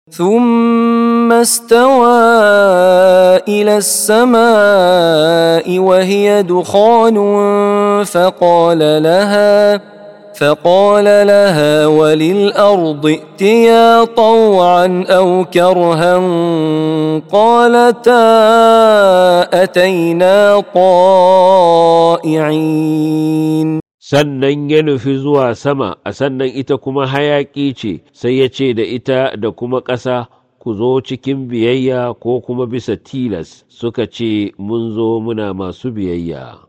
ثم استوى إلى السماء وهي دخان فقال لها وللأرض ائتيا طوعا أو كرها قالتا أتينا طائعين. sannan ya nufi zuwa sama, a sannan ita kuma hayaƙi ce, sai ya ce da ita da kuma ƙasa, ku zo cikin biyayya ko kuma bisa tilas, suka ce mun zo muna masu biyayya.